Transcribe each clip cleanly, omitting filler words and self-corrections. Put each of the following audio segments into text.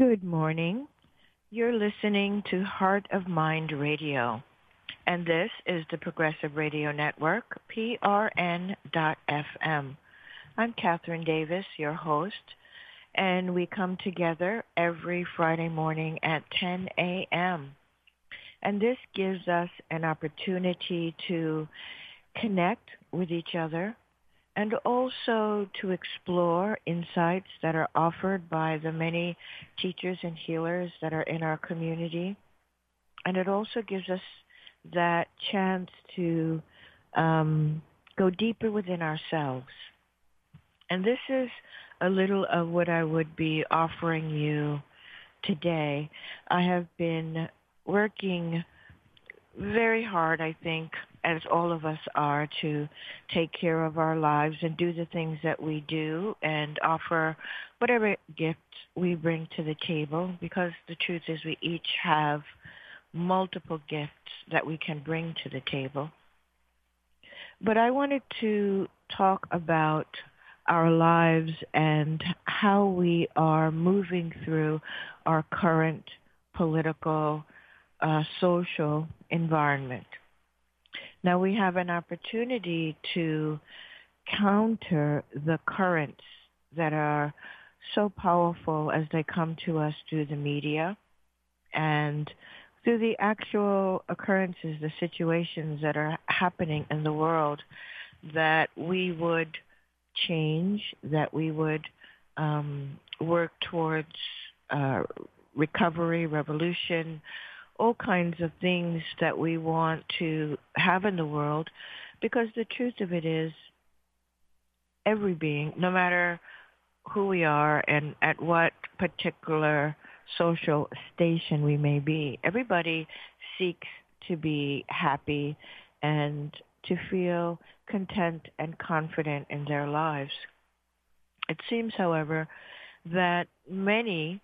Good morning. You're listening to Heart of Mind Radio, and this is the Progressive Radio Network, PRN.FM. I'm Catherine Davis, your host, and we come together every Friday morning at 10 a.m. And this gives us an opportunity to connect with each other and also to explore insights that are offered by the many teachers and healers that are in our community. And it also gives us that chance to go deeper within ourselves. And this is a little of what I would be offering you today. I have been working very hard, I think, as all of us are, to take care of our lives and do the things that we do and offer whatever gifts we bring to the table, because the truth is we each have multiple gifts that we can bring to the table. But I wanted to talk about our lives and how we are moving through our current political, social environment. Now we have an opportunity to counter the currents that are so powerful as they come to us through the media and through the actual occurrences, the situations that are happening in the world, that we would change, that we would work towards recovery, revolution, all kinds of things that we want to have in the world, because the truth of it is every being, no matter who we are and at what particular social station we may be, everybody seeks to be happy and to feel content and confident in their lives. It seems, however, that many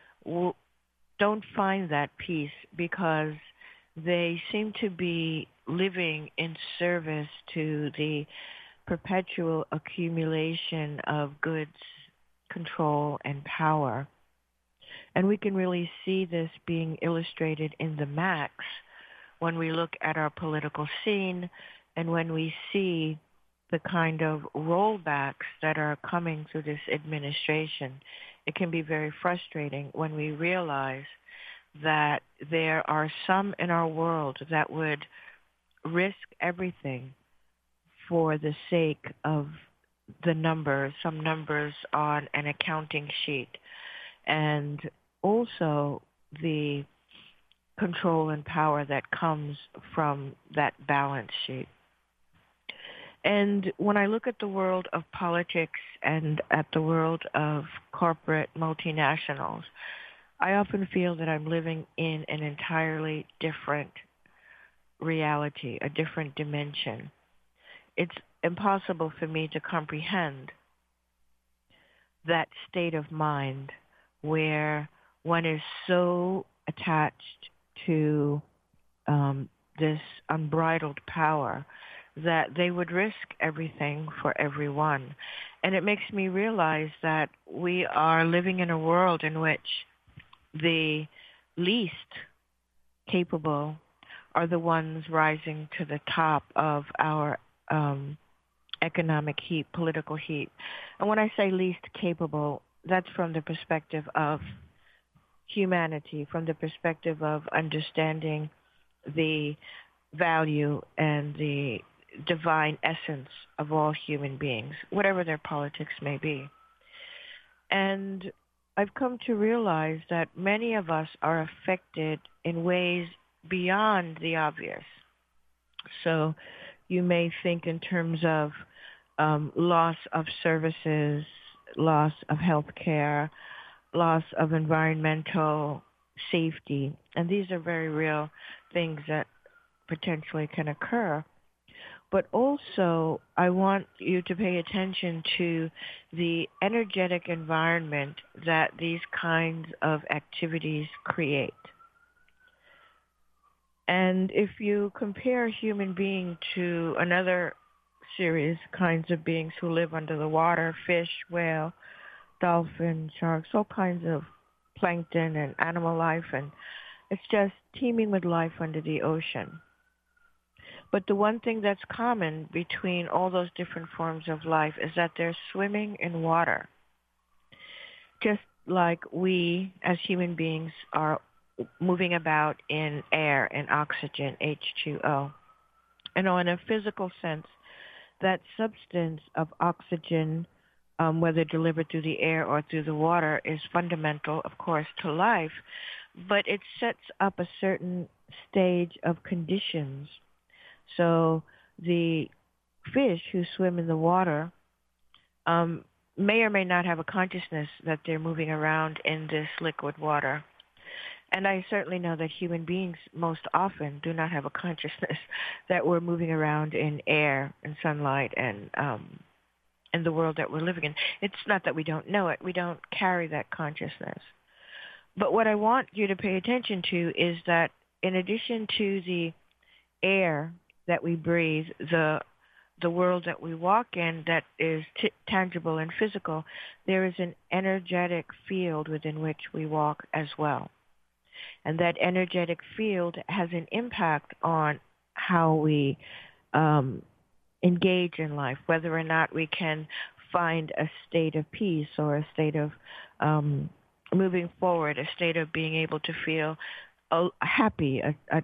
don't find that peace because they seem to be living in service to the perpetual accumulation of goods, control, and power. And we can really see this being illustrated in the max when we look at our political scene and when we see the kind of rollbacks that are coming through this administration. It can be very frustrating when we realize that there are some in our world that would risk everything for the sake of the numbers, some numbers on an accounting sheet, and also the control and power that comes from that balance sheet. And when I look at the world of politics and at the world of corporate multinationals, I often feel that I'm living in an entirely different reality, a different dimension. It's impossible for me to comprehend that state of mind where one is so attached to this unbridled power that they would risk everything for everyone. And it makes me realize that we are living in a world in which the least capable are the ones rising to the top of our economic heat, political heat. And when I say least capable, that's from the perspective of humanity, from the perspective of understanding the value and the divine essence of all human beings, whatever their politics may be. And I've come to realize that many of us are affected in ways beyond the obvious. So you may think in terms of loss of services, loss of health care, loss of environmental safety, and these are very real things that potentially can occur. But also, I want you to pay attention to the energetic environment that these kinds of activities create. And if you compare a human being to another series kinds of beings who live under the water, fish, whale, dolphin, sharks, all kinds of plankton and animal life, and it's just teeming with life under the ocean. But the one thing that's common between all those different forms of life is that they're swimming in water, just like we as human beings are moving about in air and oxygen, H2O. And in a physical sense, that substance of oxygen, whether delivered through the air or through the water, is fundamental, of course, to life, but it sets up a certain stage of conditions. So the fish who swim in the water may or may not have a consciousness that they're moving around in this liquid water. And I certainly know that human beings most often do not have a consciousness that we're moving around in air and sunlight and in the world that we're living in. It's not that we don't know it. We don't carry that consciousness. But what I want you to pay attention to is that in addition to the air that we breathe, the world that we walk in that is tangible and physical, there is an energetic field within which we walk as well. And that energetic field has an impact on how we engage in life, whether or not we can find a state of peace or a state of moving forward, a state of being able to feel happy,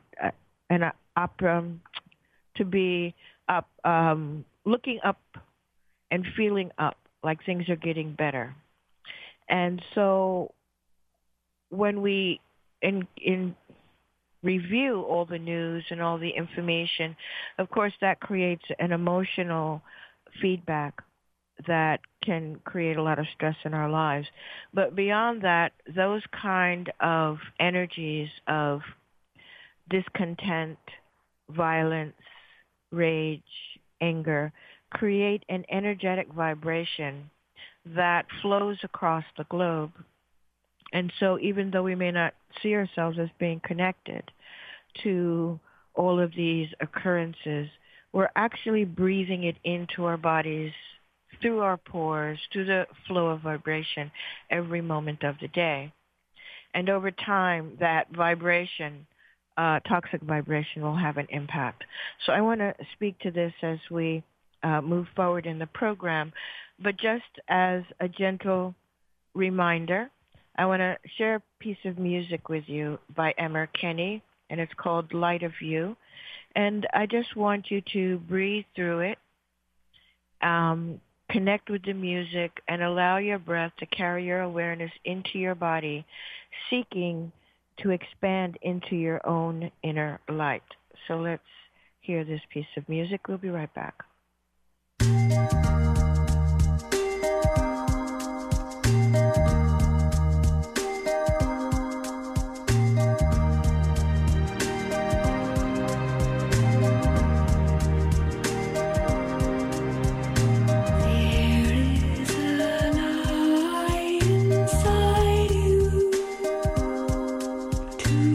to be up, looking up and feeling up, like things are getting better. And so when we in review all the news and all the information, of course that creates an emotional feedback that can create a lot of stress in our lives. But beyond that, those kind of energies of discontent, violence, rage, anger, create an energetic vibration that flows across the globe. And so even though we may not see ourselves as being connected to all of these occurrences, we're actually breathing it into our bodies through our pores, through the flow of vibration every moment of the day. And over time, that vibration, toxic vibration, will have an impact. So I want to speak to this as we move forward in the program. But just as a gentle reminder, I want to share a piece of music with you by Emmer Kenny, and it's called Light of You. And I just want you to breathe through it, connect with the music, and allow your breath to carry your awareness into your body, seeking to expand into your own inner light. So let's hear this piece of music. We'll be right back.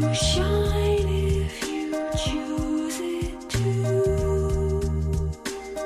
Shine if you choose it to.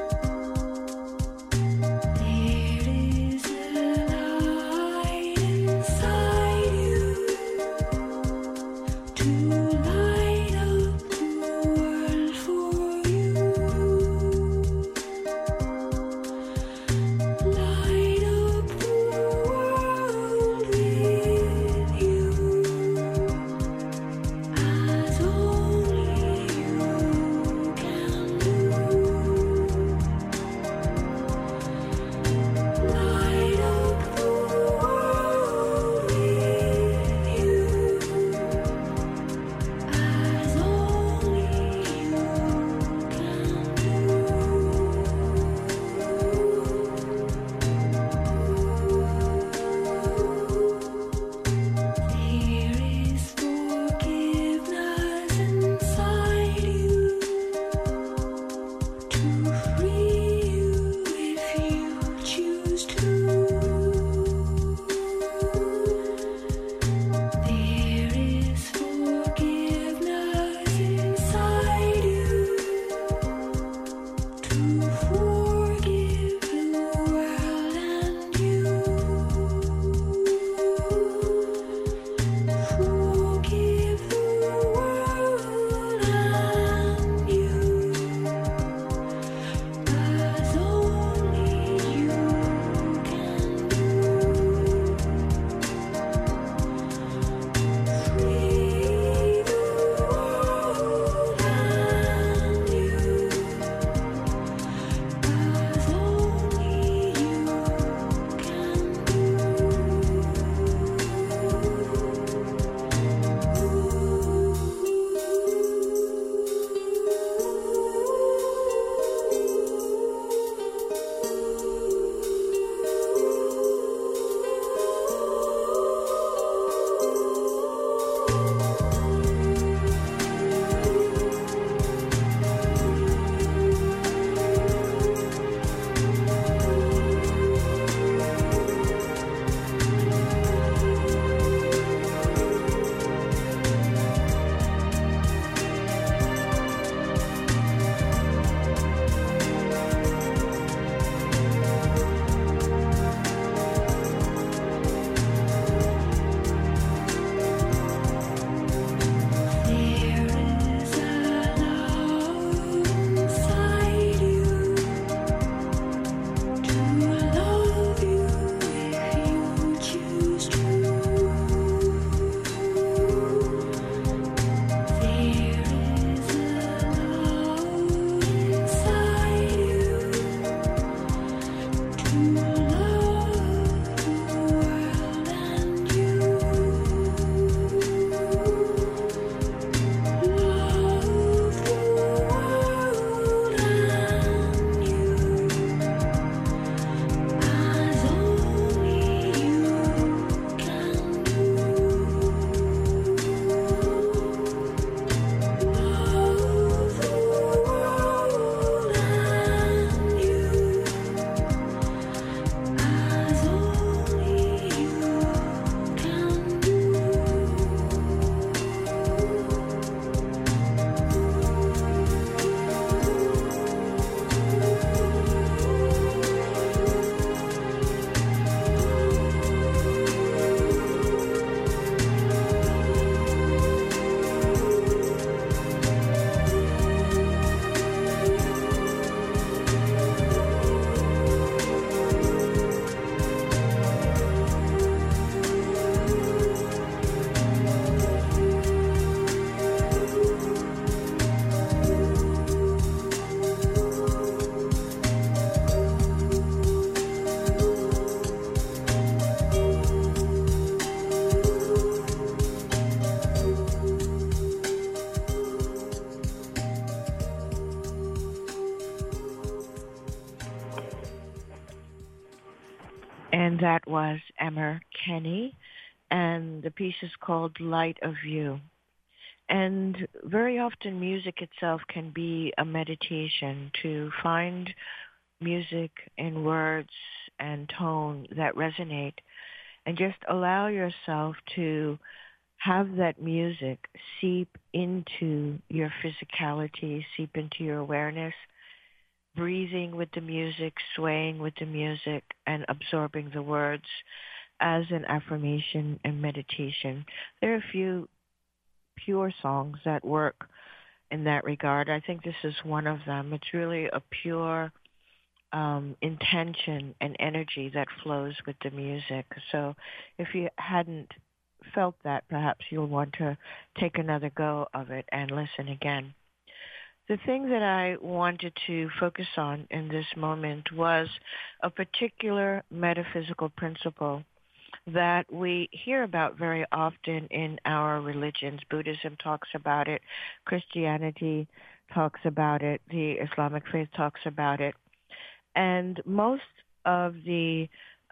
and that was Emmer Kenny, and the piece is called Light of You. And very often music itself can be a meditation to find music and words and tone that resonate and just allow yourself to have that music seep into your physicality, seep into your awareness, breathing with the music, swaying with the music, and absorbing the words as an affirmation and meditation. There are a few pure songs that work in that regard. I think this is one of them. It's really a pure intention and energy that flows with the music. So if you hadn't felt that, perhaps you'll want to take another go of it and listen again. The thing that I wanted to focus on in this moment was a particular metaphysical principle that we hear about very often in our religions. Buddhism talks about it, Christianity talks about it, the Islamic faith talks about it, and most of the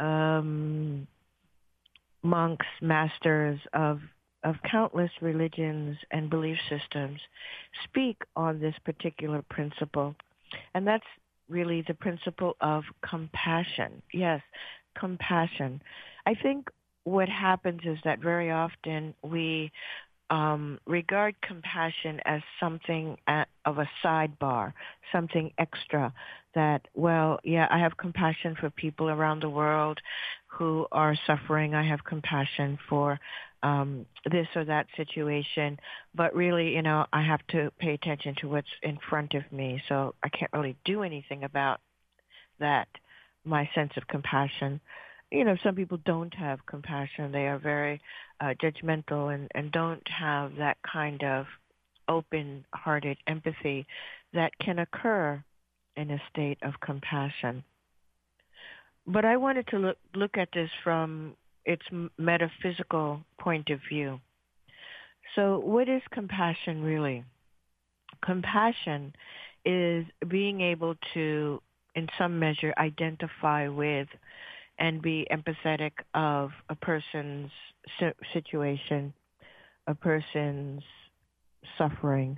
monks, masters of countless religions and belief systems speak on this particular principle, and that's really the principle of compassion. Yes, compassion. I think what happens is that very often we regard compassion as something of a sidebar, something extra that, well, yeah, I have compassion for people around the world who are suffering. I have compassion for this or that situation. But really, I have to pay attention to what's in front of me. So I can't really do anything about that, my sense of compassion. Some people don't have compassion. They are very judgmental and don't have that kind of open-hearted empathy that can occur in a state of compassion. But I wanted to look at this from its metaphysical point of view. So what is compassion really? Compassion is being able to, in some measure, identify with and be empathetic of a person's situation, a person's suffering,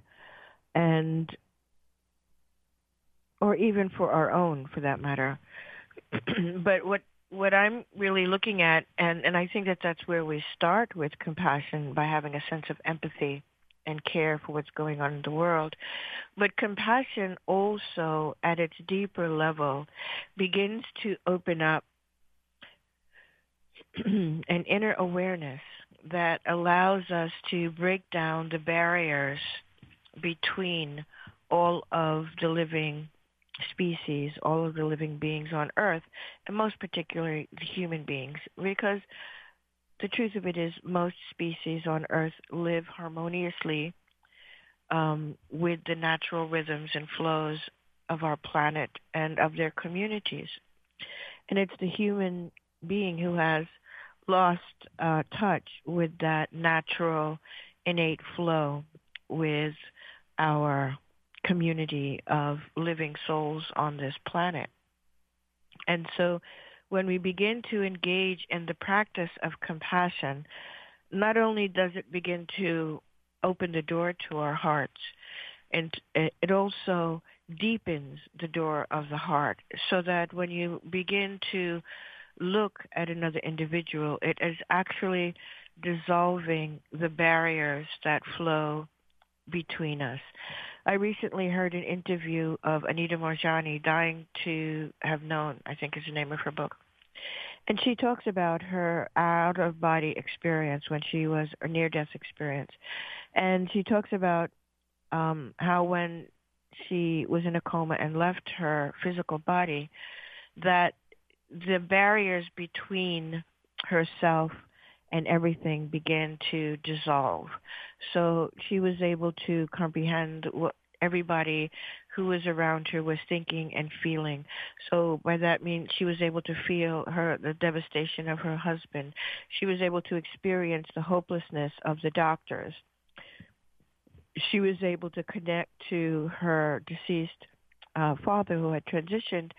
or even for our own, for that matter. But what I'm really looking at, and I think that that's where we start with compassion, by having a sense of empathy and care for what's going on in the world. But compassion also, at its deeper level, begins to open up an inner awareness that allows us to break down the barriers between all of the living species, all of the living beings on Earth, and most particularly the human beings, because the truth of it is most species on Earth live harmoniously with the natural rhythms and flows of our planet and of their communities. And it's the human being who has lost touch with that natural, innate flow with our community of living souls on this planet. And so when we begin to engage in the practice of compassion, not only does it begin to open the door to our hearts, and it also deepens the door of the heart, so that when you begin to look at another individual, it is actually dissolving the barriers that flow between us. I recently heard an interview of Anita Moorjani, Dying to Have Known, I think is the name of her book. And she talks about her out-of-body experience when she was a near-death experience. And she talks about how when she was in a coma and left her physical body, that the barriers between herself and everything began to dissolve. So she was able to comprehend what everybody who was around her was thinking and feeling. So by that means she was able to feel the devastation of her husband. She was able to experience the hopelessness of the doctors. She was able to connect to her deceased father who had transitioned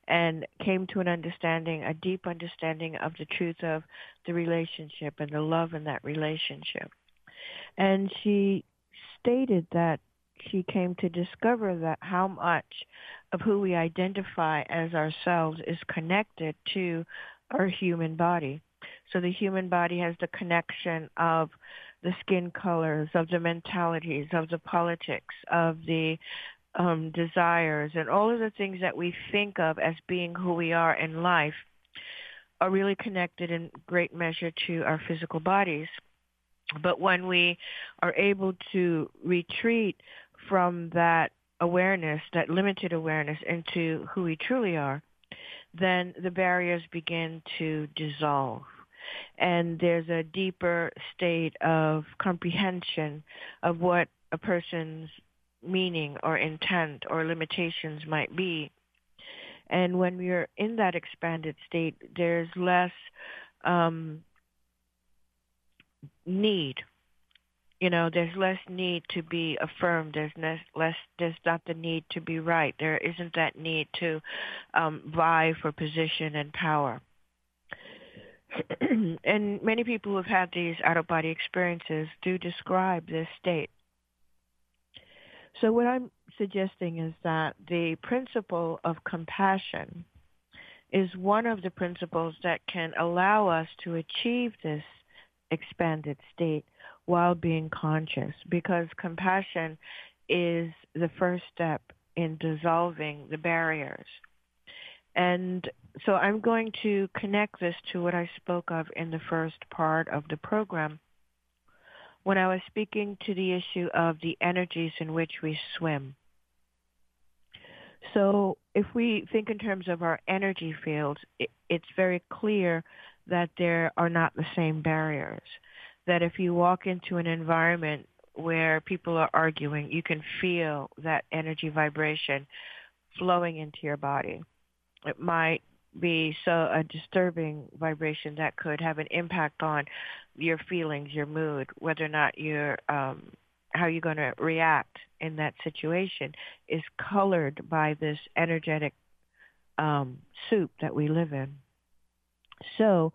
and came to an understanding, a deep understanding of the truth of the relationship and the love in that relationship. And she stated that she came to discover that how much of who we identify as ourselves is connected to our human body. So the human body has the connection of the skin colors, of the mentalities, of the politics, of the desires, and all of the things that we think of as being who we are in life are really connected in great measure to our physical bodies. But when we are able to retreat from that awareness, that limited awareness, into who we truly are, then the barriers begin to dissolve. And there's a deeper state of comprehension of what a person's meaning or intent or limitations might be. And when we're in that expanded state, there's less need. There's less need to be affirmed. There's not the need to be right. There isn't that need to vie for position and power. And many people who have had these out-of-body experiences do describe this state. So what I'm suggesting is that the principle of compassion is one of the principles that can allow us to achieve this expanded state while being conscious, because compassion is the first step in dissolving the barriers. And so I'm going to connect this to what I spoke of in the first part of the program when I was speaking to the issue of the energies in which we swim. So if we think in terms of our energy fields, it's very clear that there are not the same barriers. That if you walk into an environment where people are arguing, you can feel that energy vibration flowing into your body. It might be a disturbing vibration that could have an impact on your feelings, your mood, whether or not how you're going to react in that situation is colored by this energetic soup that we live in. So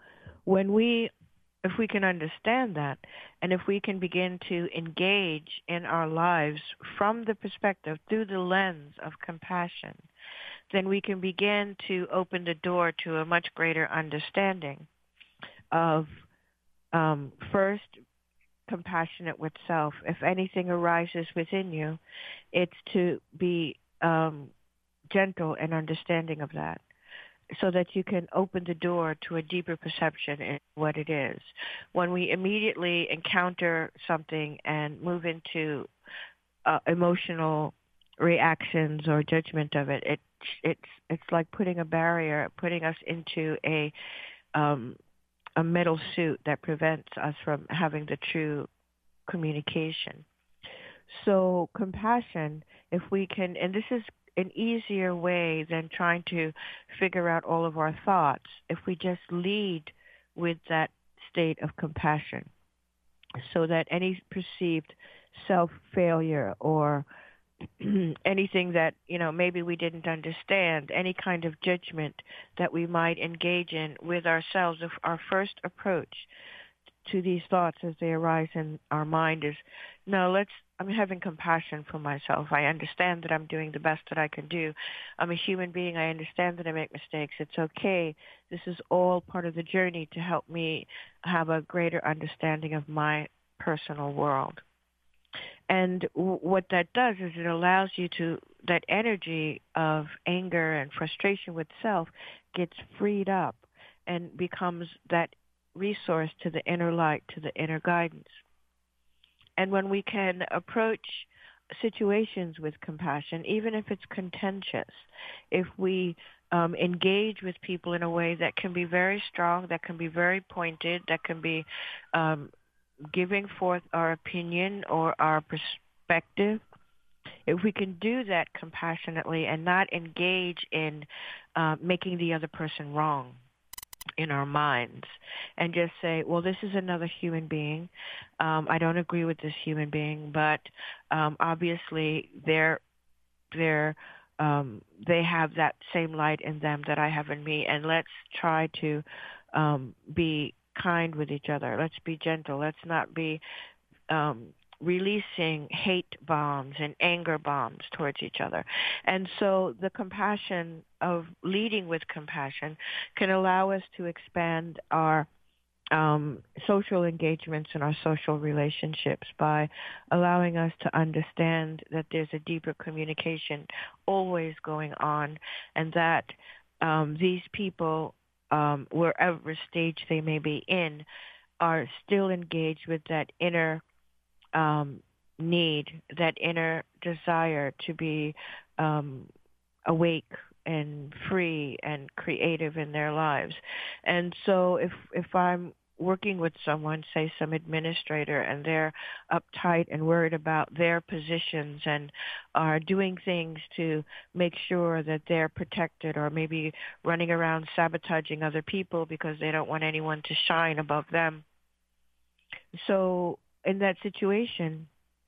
if we can understand that, and if we can begin to engage in our lives from the perspective, through the lens of compassion, then we can begin to open the door to a much greater understanding of, first, compassionate with self. If anything arises within you, it's to be gentle and understanding of that, so that you can open the door to a deeper perception in what it is. When we immediately encounter something and move into emotional reactions or judgment of it, it's like putting a barrier, putting us into a metal suit that prevents us from having the true communication. So compassion, if we can, and this is an easier way than trying to figure out all of our thoughts, if we just lead with that state of compassion, so that any perceived self-failure or anything that, maybe we didn't understand, any kind of judgment that we might engage in with ourselves, if our first approach to these thoughts as they arise in our mind is, no, I'm having compassion for myself. I understand that I'm doing the best that I can do. I'm a human being. I understand that I make mistakes. It's okay. This is all part of the journey to help me have a greater understanding of my personal world. And what that does is it allows you that energy of anger and frustration with self gets freed up and becomes that resource to the inner light, to the inner guidance. And when we can approach situations with compassion, even if it's contentious, if we engage with people in a way that can be very strong, that can be very pointed, that can be giving forth our opinion or our perspective, if we can do that compassionately and not engage in making the other person wrong in our minds, and just say, well, this is another human being. I don't agree with this human being, but obviously their they have that same light in them that I have in me, and let's try to be kind with each other. Let's be gentle. Let's not be um, releasing hate bombs and anger bombs towards each other. And so the compassion of leading with compassion can allow us to expand our social engagements and our social relationships by allowing us to understand that there's a deeper communication always going on, and that these people, wherever stage they may be in, are still engaged with that inner need, that inner desire to be awake and free and creative in their lives. And so if I'm working with someone, say some administrator, and they're uptight and worried about their positions and are doing things to make sure that they're protected, or maybe running around sabotaging other people because they don't want anyone to shine above them. So in that situation,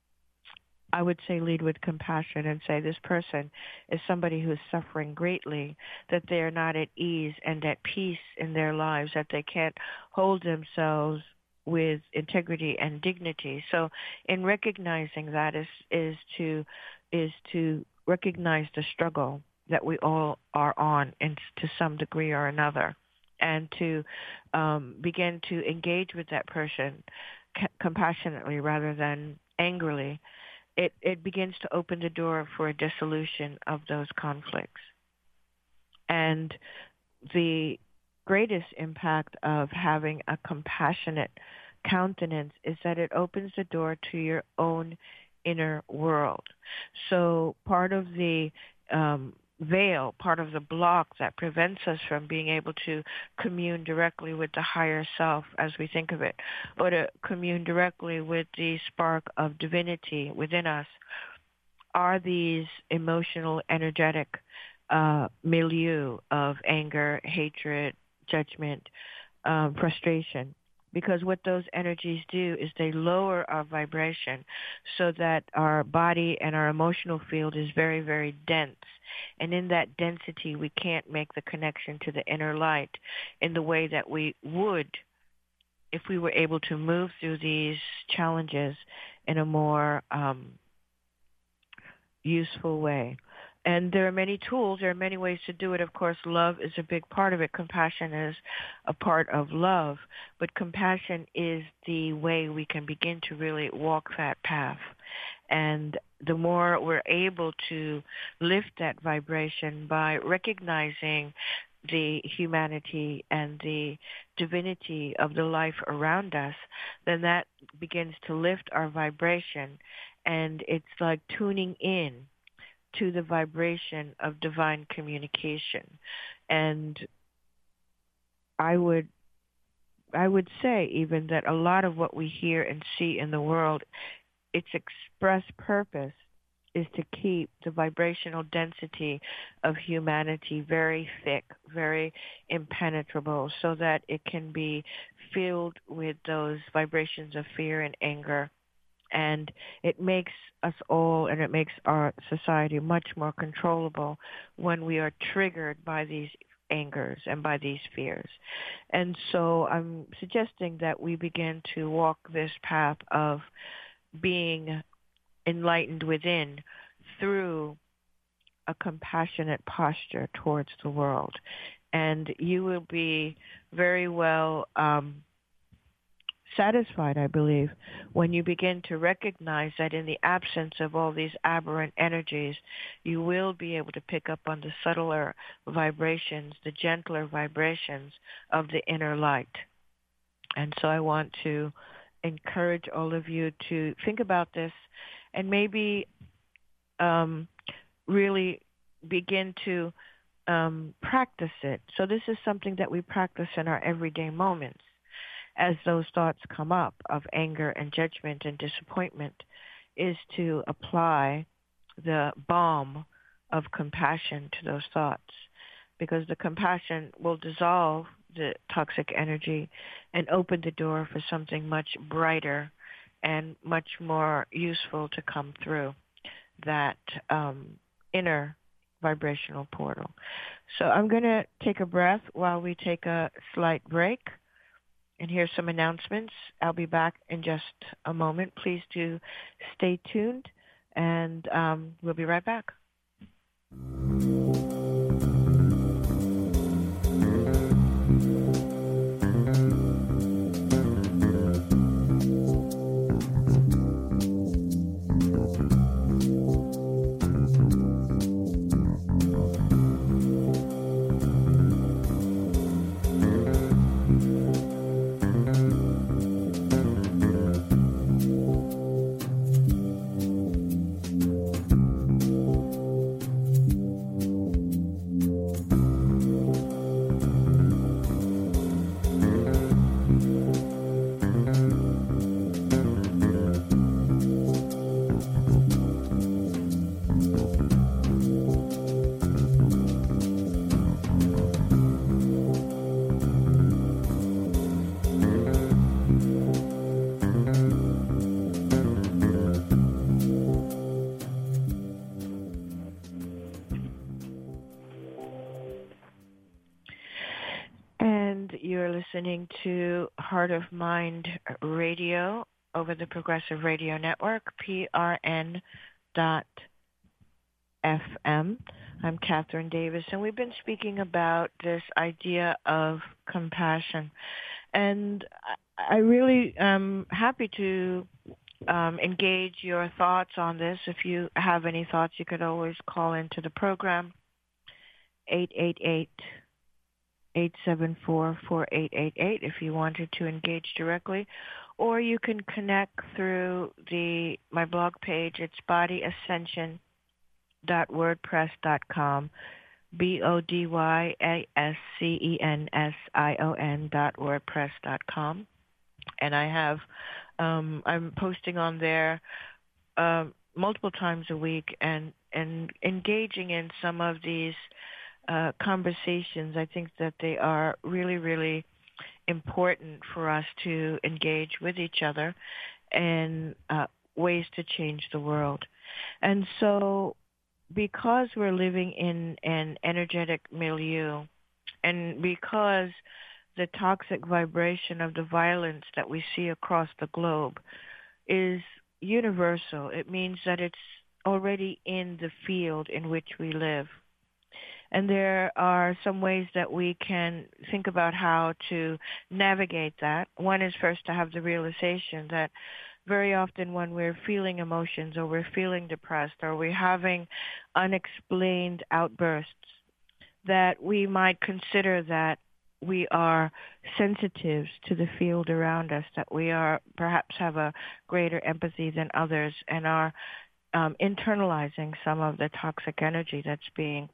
I would say lead with compassion and say this person is somebody who's suffering greatly, that they are not at ease and at peace in their lives, that they can't hold themselves with integrity and dignity. So in recognizing that is to recognize the struggle that we all are on to some degree or another, and to begin to engage with that person compassionately rather than angrily. It begins to open the door for a dissolution of those conflicts. And the greatest impact of having a compassionate countenance is that it opens the door to your own inner world. So part of the veil, part of the block that prevents us from being able to commune directly with the higher self, as we think of it, or to commune directly with the spark of divinity within us, are these emotional, energetic milieu of anger, hatred, judgment, frustration. Because what those energies do is they lower our vibration so that our body and our emotional field is very, very dense. And in that density, we can't make the connection to the inner light in the way that we would if we were able to move through these challenges in a more useful way. And there are many tools, there are many ways to do it. Of course, love is a big part of it. Compassion is a part of love. But compassion is the way we can begin to really walk that path. And the more we're able to lift that vibration by recognizing the humanity and the divinity of the life around us, then that begins to lift our vibration. And it's like tuning in to the vibration of divine communication. And I would say even that a lot of what we hear and see in the world, its express purpose is to keep the vibrational density of humanity very thick, very impenetrable, so that it can be filled with those vibrations of fear and anger. And it makes us all, and it makes our society much more controllable when we are triggered by these angers and by these fears. And so I'm suggesting that we begin to walk this path of being enlightened within through a compassionate posture towards the world. And you will be very well satisfied, I believe, when you begin to recognize that in the absence of all these aberrant energies, you will be able to pick up on the subtler vibrations, the gentler vibrations of the inner light. And so I want to encourage all of you to think about this and maybe really begin to practice it. So this is something that we practice in our everyday moments. As those thoughts come up of anger and judgment and disappointment, is to apply the balm of compassion to those thoughts, because the compassion will dissolve the toxic energy and open the door for something much brighter and much more useful to come through. That inner vibrational portal. So I'm going to take a breath while we take a slight break and hear some announcements. I'll be back in just a moment. Please do stay tuned, and we'll be right back. You're listening to Heart of Mind Radio over the Progressive Radio Network, PRN.FM. I'm Catherine Davis, and we've been speaking about this idea of compassion. And I really am happy to engage your thoughts on this. If you have any thoughts, you could always call into the program, 888-874-4888 if you wanted to engage directly, or you can connect through my blog page. It's bodyascension.wordpress.com, BODYASCENSION.wordpress.com, and I'm posting on there multiple times a week and engaging in some of these conversations. I think that they are really, really important for us to engage with each other and ways to change the world. And so because we're living in an energetic milieu, and because the toxic vibration of the violence that we see across the globe is universal, it means that it's already in the field in which we live. And there are some ways that we can think about how to navigate that. One is first to have the realization that very often when we're feeling emotions or we're feeling depressed or we're having unexplained outbursts, that we might consider that we are sensitives to the field around us, that we are perhaps have a greater empathy than others and are internalizing some of the toxic energy that's being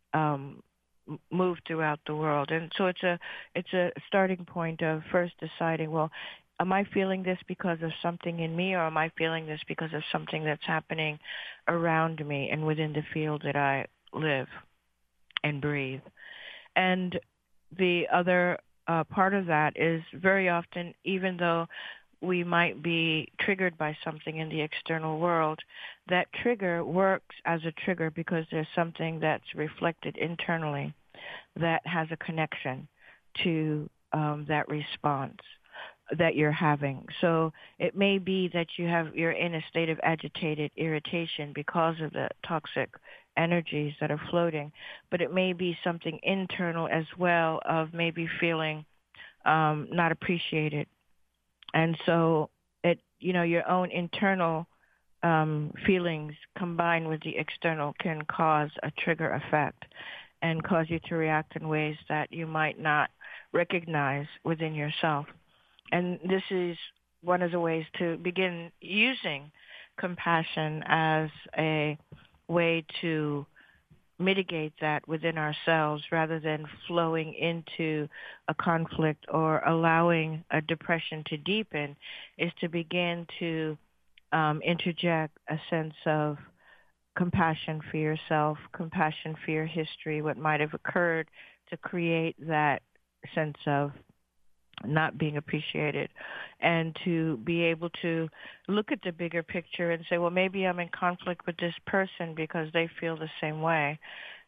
moved throughout the world. And so it's a starting point of first deciding, well, am I feeling this because of something in me, or am I feeling this because of something that's happening around me and within the field that I live and breathe? And the other part of that is very often, even though we might be triggered by something in the external world, that trigger works as a trigger because there's something that's reflected internally that has a connection to that response that you're having. So it may be that you're in a state of agitated irritation because of the toxic energies that are floating, but it may be something internal as well of maybe feeling not appreciated. And so your own internal feelings combined with the external can cause a trigger effect and cause you to react in ways that you might not recognize within yourself. And this is one of the ways to begin using compassion as a way to mitigate that within ourselves rather than flowing into a conflict or allowing a depression to deepen, is to begin to interject a sense of compassion for yourself, compassion for your history, what might have occurred to create that sense of not being appreciated, and to be able to look at the bigger picture and say, well, maybe I'm in conflict with this person because they feel the same way.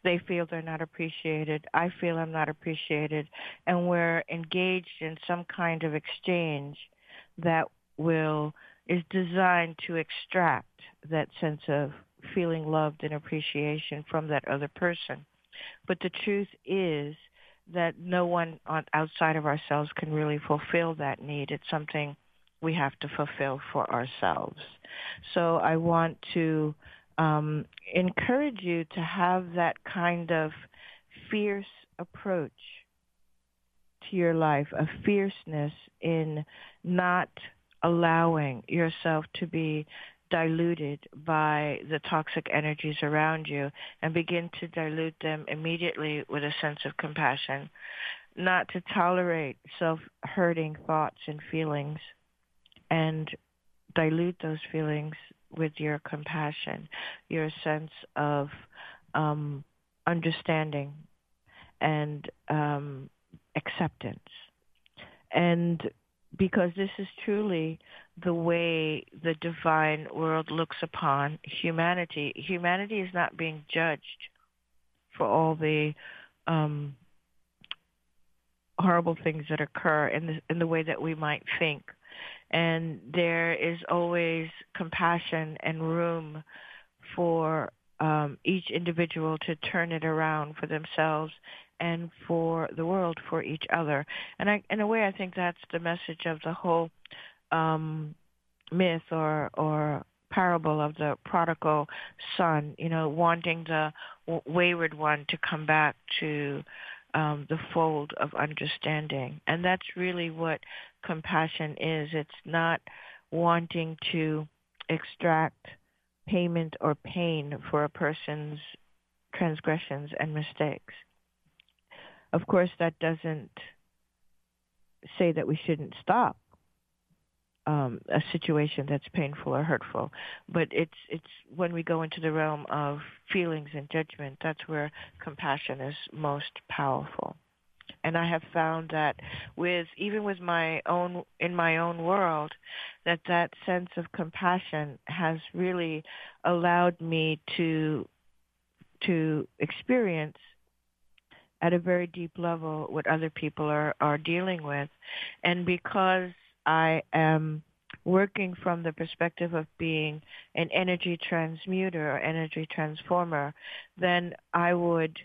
They feel they're not appreciated. I feel I'm not appreciated. And we're engaged in some kind of exchange that will is designed to extract that sense of feeling loved and appreciation from that other person. But the truth is that no one outside of ourselves can really fulfill that need. It's something we have to fulfill for ourselves. So I want to encourage you to have that kind of fierce approach to your life, a fierceness in not allowing yourself to be diluted by the toxic energies around you, and begin to dilute them immediately with a sense of compassion, not to tolerate self-hurting thoughts and feelings, and dilute those feelings with your compassion, your sense of understanding and acceptance. And because this is truly the way the divine world looks upon humanity. Humanity is not being judged for all the horrible things that occur in the way that we might think. And there is always compassion and room for each individual to turn it around for themselves and for the world, for each other. And in a way, I think that's the message of the whole myth or parable of the prodigal son, wanting the wayward one to come back to the fold of understanding. And that's really what compassion is. It's not wanting to extract payment or pain for a person's transgressions and mistakes. Of course, that doesn't say that we shouldn't stop a situation that's painful or hurtful, but it's when we go into the realm of feelings and judgment, that's where compassion is most powerful. And I have found that even with my own world, that sense of compassion has really allowed me to experience at a very deep level what other people are dealing with. And because I am working from the perspective of being an energy transmuter or energy transformer, then I would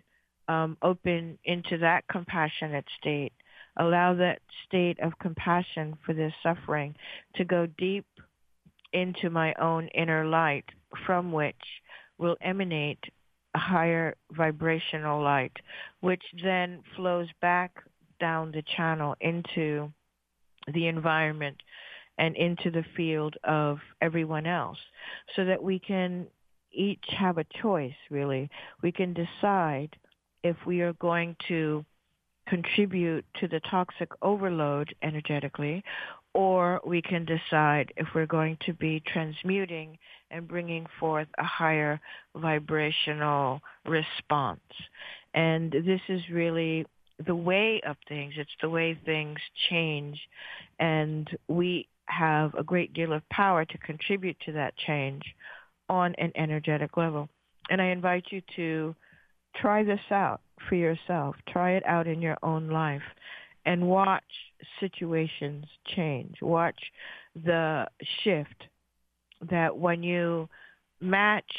open into that compassionate state, allow that state of compassion for this suffering to go deep into my own inner light, from which will emanate a higher vibrational light, which then flows back down the channel into the environment and into the field of everyone else, so that we can each have a choice, really. We can decide if we are going to contribute to the toxic overload energetically, or we can decide if we're going to be transmuting and bringing forth a higher vibrational response. And this is really the way of things. It's the way things change, and we have a great deal of power to contribute to that change on an energetic level. And I invite you to try this out for yourself. Try it out in your own life and watch situations change. Watch the shift that when you match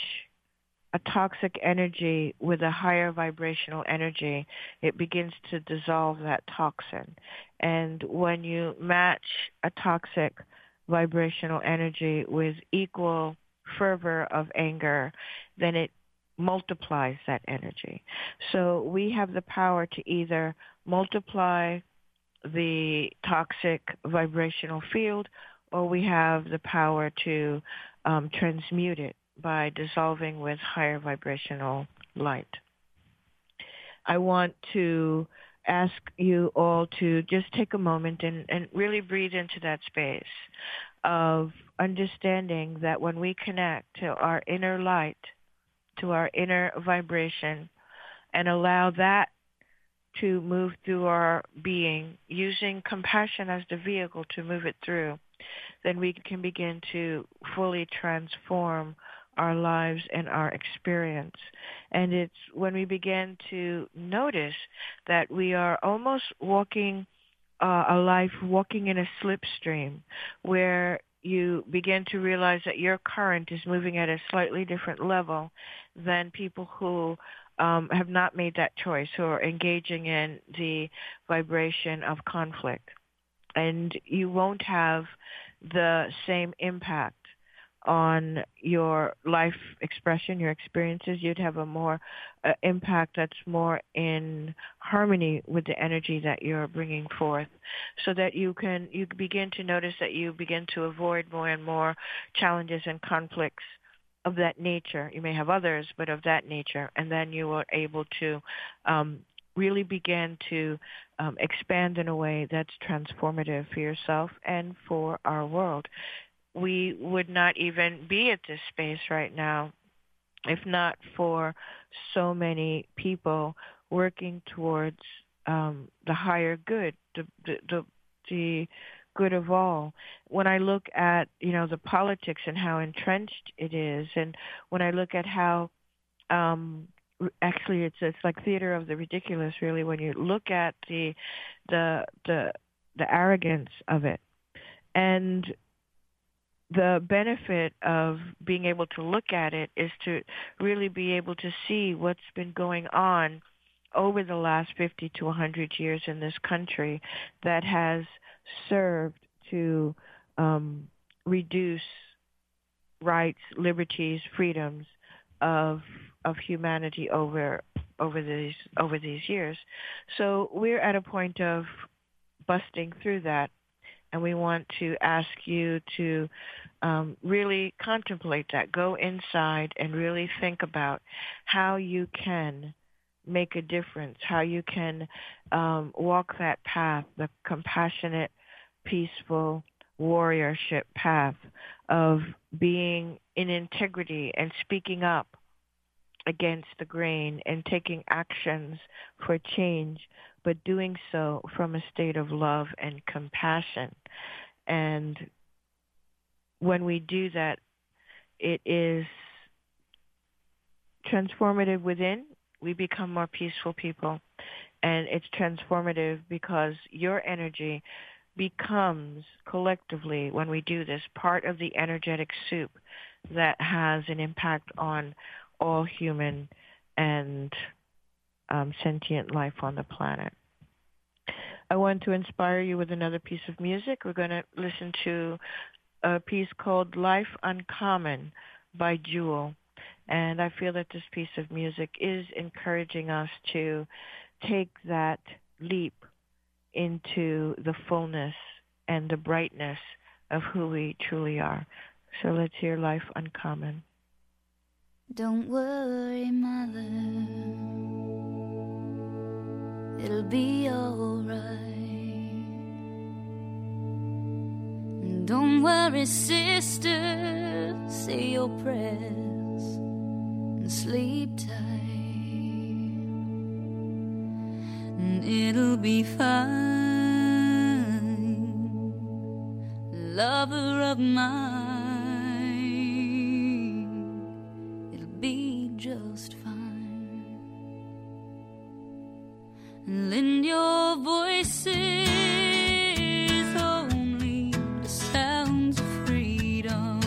a toxic energy with a higher vibrational energy, it begins to dissolve that toxin. And when you match a toxic vibrational energy with equal fervor of anger, then it multiplies that energy. So we have the power to either multiply the toxic vibrational field, or we have the power to transmute it by dissolving with higher vibrational light. I want to ask you all to just take a moment and really breathe into that space of understanding that when we connect to our inner light, to our inner vibration, and allow that to move through our being, using compassion as the vehicle to move it through, then we can begin to fully transform our lives and our experience. And it's when we begin to notice that we are almost walking a life walking in a slipstream, where you begin to realize that your current is moving at a slightly different level than people who have not made that choice, who are engaging in the vibration of conflict. And you won't have the same impact on your life expression, your experiences. You'd have a more impact that's more in harmony with the energy that you're bringing forth, so that you begin to notice that you begin to avoid more and more challenges and conflicts of that nature. You may have others, but of that nature. And then you are able to really begin to expand in a way that's transformative for yourself and for our world. We would not even be at this space right now if not for so many people working towards the higher good, the good of all. When I look at, the politics and how entrenched it is, and when I look at how actually it's like theater of the ridiculous, really, when you look at the arrogance of it. And the benefit of being able to look at it is to really be able to see what's been going on over the last 50 to 100 years in this country that has served to reduce rights, liberties, freedoms of humanity over these years. So we're at a point of busting through that. And we want to ask you to really contemplate that. Go inside and really think about how you can make a difference, how you can walk that path, the compassionate, peaceful warriorship path of being in integrity and speaking up against the grain and taking actions for change, but doing so from a state of love and compassion. And when we do that, it is transformative within. We become more peaceful people. And it's transformative because your energy becomes collectively, when we do this, part of the energetic soup that has an impact on all human and sentient life on the planet. I want to inspire you with another piece of music. We're going to listen to a piece called Life Uncommon by Jewel. And I feel that this piece of music is encouraging us to take that leap into the fullness and the brightness of who we truly are. So let's hear Life Uncommon. Don't worry, mother, it'll be alright. Don't worry, sister, say your prayers and sleep tight, and it'll be fine, lover of mine. Be just fine. Lend your voices only to sounds of freedom.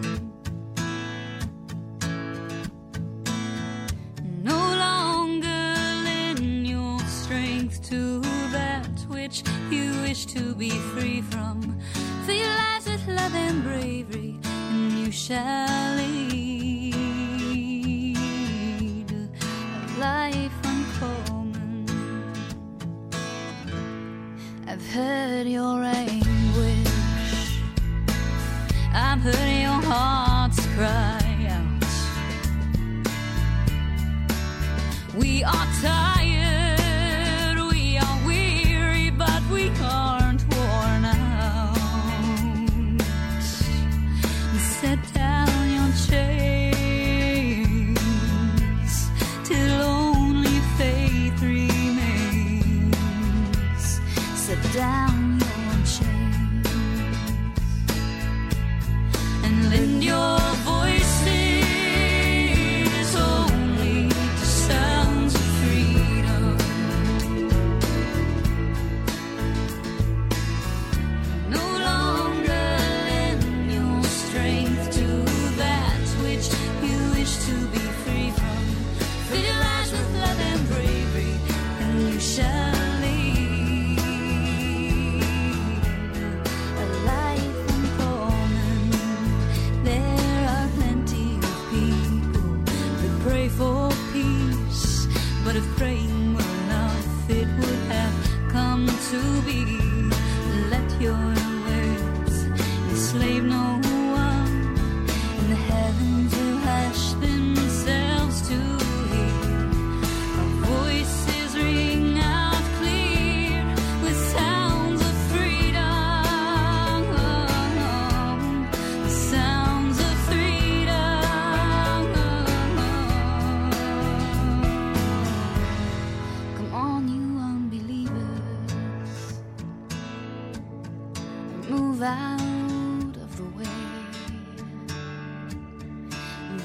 No longer lend your strength to that which you wish to be free from. For your lives with love and bravery, and you shall lead life uncommon. I've heard your anguish, I've heard your heart's cry out. We are tired, we are weary, but we aren't worn out. Set down your chains till only faith remains. Set down your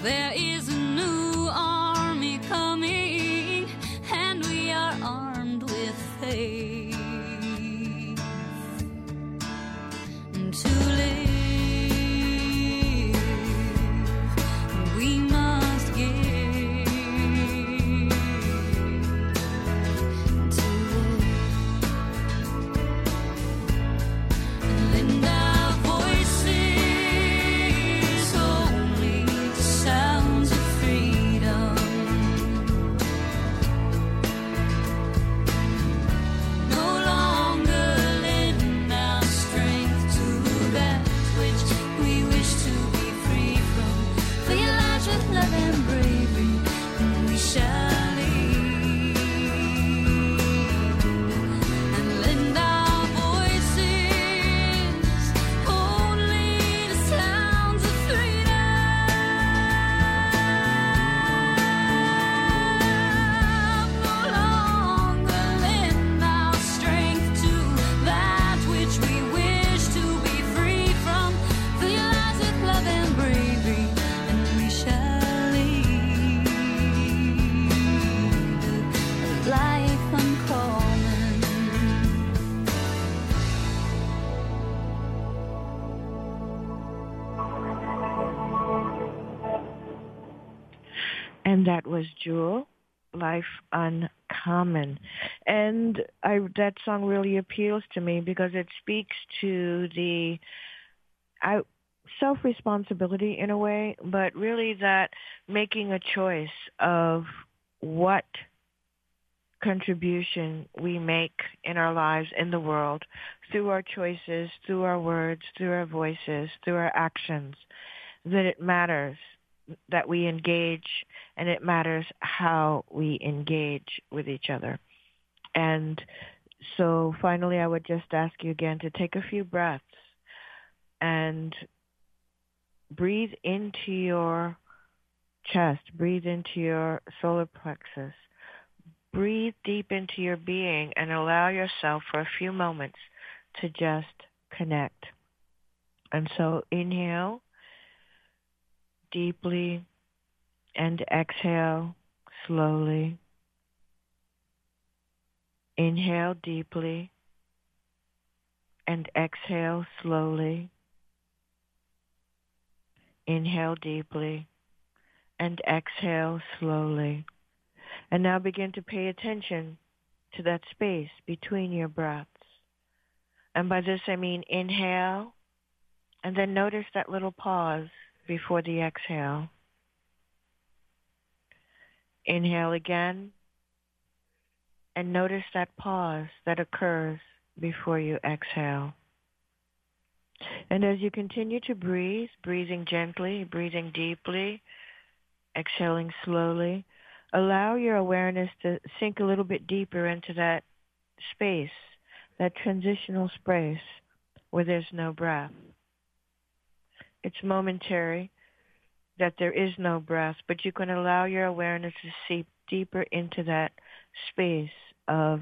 There is a new army coming, and we are armed with faith. To live, we must give. To live, and lend our voices only to sounds of freedom. No longer lend our strength to that which we wish to be free from. Fill your lives with love and bravery, and we shall lead. And lend our voices only to sounds of freedom. No longer lend our strength to that which we wish to be free from. Fill your lives with love and bravery, and we shall lead a life uncommon. And that was Jewel, Life Uncommon. And that song really appeals to me because it speaks to the self-responsibility in a way, but really that making a choice of what contribution we make in our lives, in the world, through our choices, through our words, through our voices, through our actions, that it matters that we engage, and it matters how we engage with each other. And so finally, I would just ask you again to take a few breaths and breathe into your chest, breathe into your solar plexus, breathe deep into your being, and allow yourself for a few moments to just connect. And so inhale deeply and exhale slowly. Inhale deeply and exhale slowly. Inhale deeply and exhale slowly. And now begin to pay attention to that space between your breaths. And by this I mean inhale, and then notice that little pause before the exhale. Inhale again, and notice that pause that occurs before you exhale. And as you continue to breathe, breathing gently, breathing deeply, exhaling slowly, allow your awareness to sink a little bit deeper into that space, that transitional space where there's no breath. It's momentary that there is no breath, but you can allow your awareness to seep deeper into that space of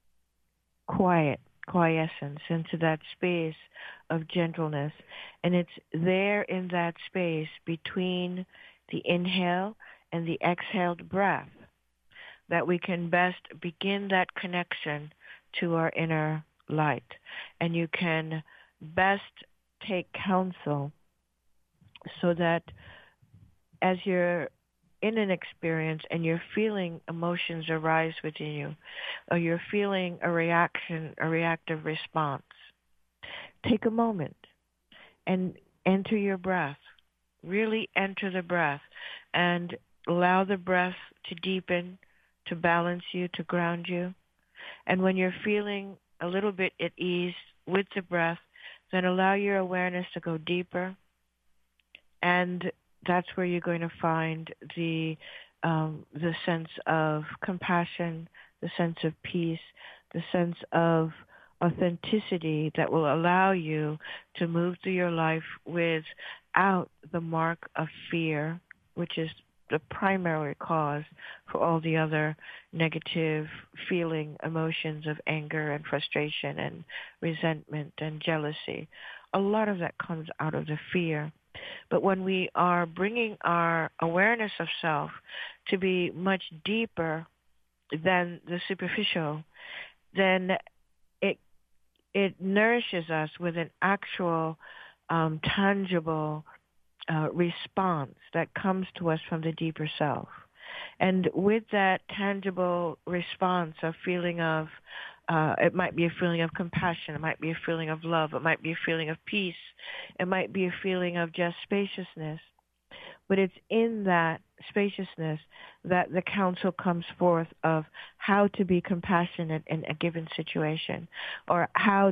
quiescence, into that space of gentleness. And it's there in that space between the inhale and the exhaled breath that we can best begin that connection to our inner light. And you can best take counsel so that as you're in an experience and you're feeling emotions arise within you, or you're feeling a reaction, a reactive response, take a moment and enter your breath. Really enter the breath and allow the breath to deepen, to balance you, to ground you. And when you're feeling a little bit at ease with the breath, then allow your awareness to go deeper. And that's where you're going to find the sense of compassion, the sense of peace, the sense of authenticity that will allow you to move through your life without the mark of fear, which is the primary cause for all the other negative feeling emotions of anger and frustration and resentment and jealousy. A lot of that comes out of the fear But when we are bringing our awareness of self to be much deeper than the superficial, then it it nourishes us with an actual tangible response that comes to us from the deeper self. And with that tangible response, a feeling of, it might be a feeling of compassion, it might be a feeling of love, it might be a feeling of peace, it might be a feeling of just spaciousness. But it's in that spaciousness that the counsel comes forth of how to be compassionate in a given situation, or how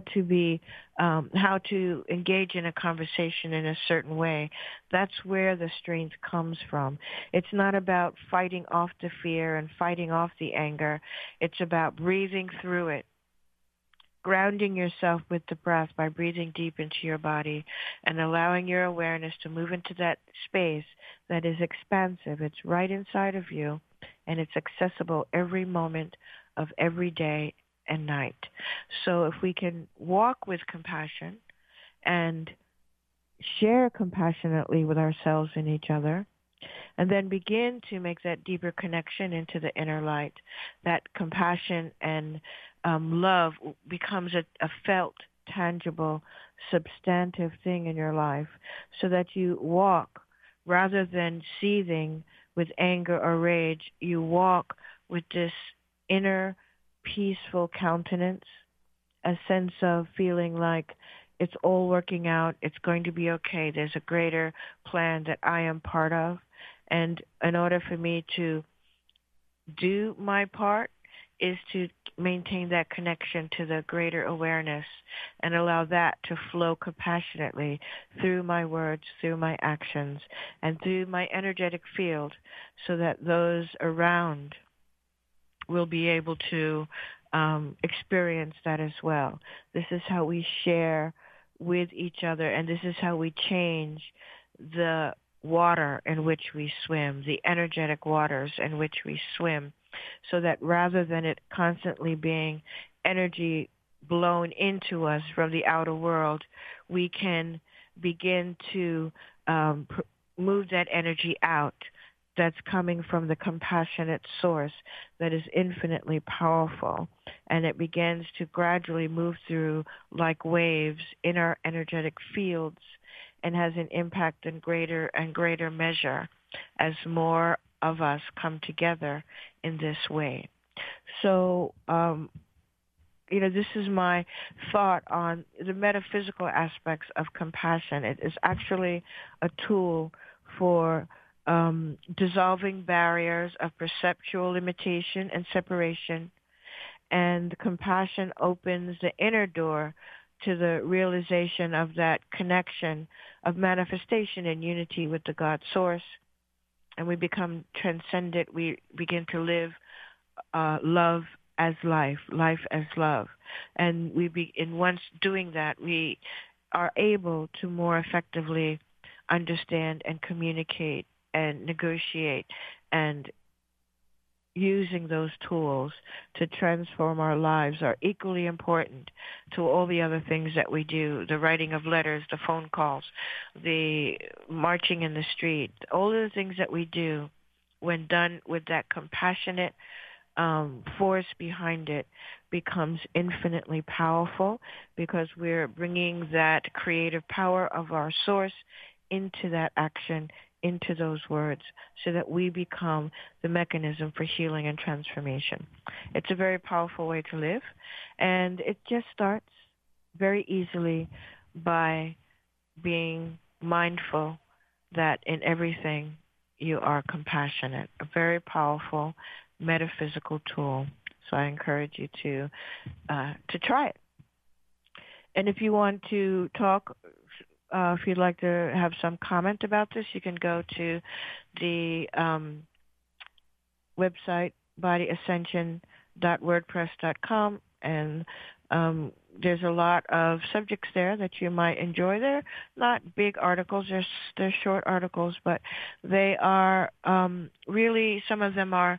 to engage in a conversation in a certain way. That's where the strength comes from. It's not about fighting off the fear and fighting off the anger. It's about breathing through it, grounding yourself with the breath by breathing deep into your body and allowing your awareness to move into that space that is expansive. It's right inside of you, and it's accessible every moment of every day and night. So if we can walk with compassion and share compassionately with ourselves and each other, and then begin to make that deeper connection into the inner light, that compassion and love becomes a felt, tangible, substantive thing in your life, so that you walk rather than seething with anger or rage. You walk with this inner peaceful countenance, a sense of feeling like it's all working out, it's going to be okay, there's a greater plan that I am part of. And in order for me to do my part is to maintain that connection to the greater awareness and allow that to flow compassionately through my words, through my actions, and through my energetic field, so that those around will be able to experience that as well. This is how we share with each other, and this is how we change the water in which we swim, the energetic waters in which we swim, so that rather than it constantly being energy blown into us from the outer world, we can begin to move that energy out that's coming from the compassionate source that is infinitely powerful. And it begins to gradually move through like waves in our energetic fields and has an impact in greater and greater measure as more of us come together in this way. So, this is my thought on the metaphysical aspects of compassion. It is actually a tool for dissolving barriers of perceptual limitation and separation, and compassion opens the inner door to the realization of that connection of manifestation and unity with the God source, and we become transcendent. We begin to live love as life, life as love, and once doing that, we are able to more effectively understand and communicate and negotiate, and using those tools to transform our lives are equally important to all the other things that we do, the writing of letters, the phone calls, the marching in the street, all of the things that we do when done with that compassionate force behind it becomes infinitely powerful, because we're bringing that creative power of our source into that action, into those words, so that we become the mechanism for healing and transformation. It's a very powerful way to live, and it just starts very easily by being mindful that in everything you are compassionate. A very powerful metaphysical tool. So I encourage you to try it. And if you want to talk, if you'd like to have some comment about this, you can go to the website bodyascension.wordpress.com, and there's a lot of subjects there that you might enjoy. They're not big articles, they're short articles, but they are really, some of them are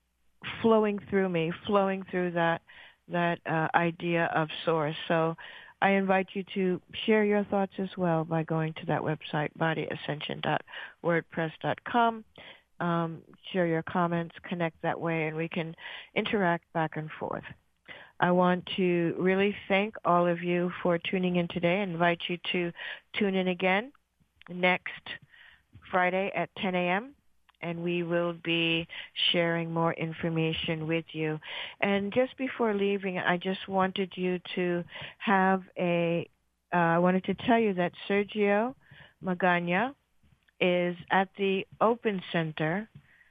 flowing through that idea of source. So I invite you to share your thoughts as well by going to that website, bodyascension.wordpress.com. Share your comments, connect that way, and we can interact back and forth. I want to really thank all of you for tuning in today. I invite you to tune in again next Friday at 10 a.m., and we will be sharing more information with you. And just before leaving, I just wanted you to have I wanted to tell you that Sergio Magana is at the Open Center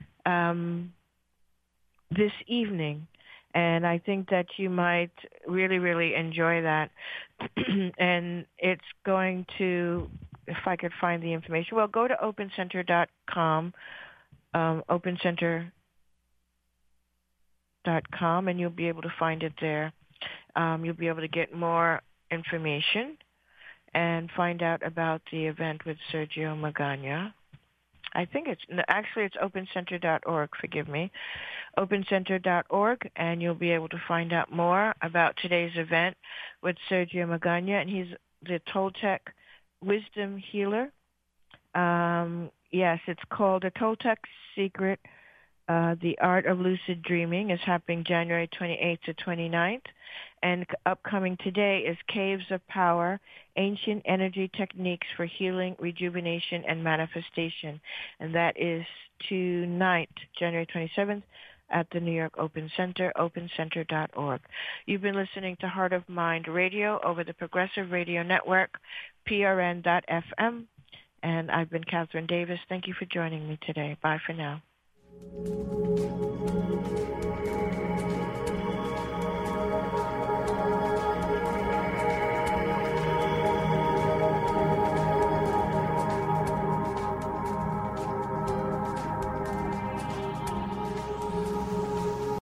this evening. And I think that you might really, really enjoy that. And it's going to, if I could find the information, well, go to opencenter.com, opencenter.com, and you'll be able to find it there. You'll be able to get more information and find out about the event with Sergio Magana. I think it's opencenter.org, forgive me, opencenter.org, and you'll be able to find out more about today's event with Sergio Magana, and he's the Toltec Wisdom Healer. Yes, it's called The Toltec Secret, The Art of Lucid Dreaming. Is happening January 28th to 29th. And upcoming today is Caves of Power, Ancient Energy Techniques for Healing, Rejuvenation, and Manifestation. And that is tonight, January 27th, at the New York Open Center, opencenter.org. You've been listening to Heart of Mind Radio over the Progressive Radio Network, PRN.FM. And I've been Catherine Davis. Thank you for joining me today. Bye for now.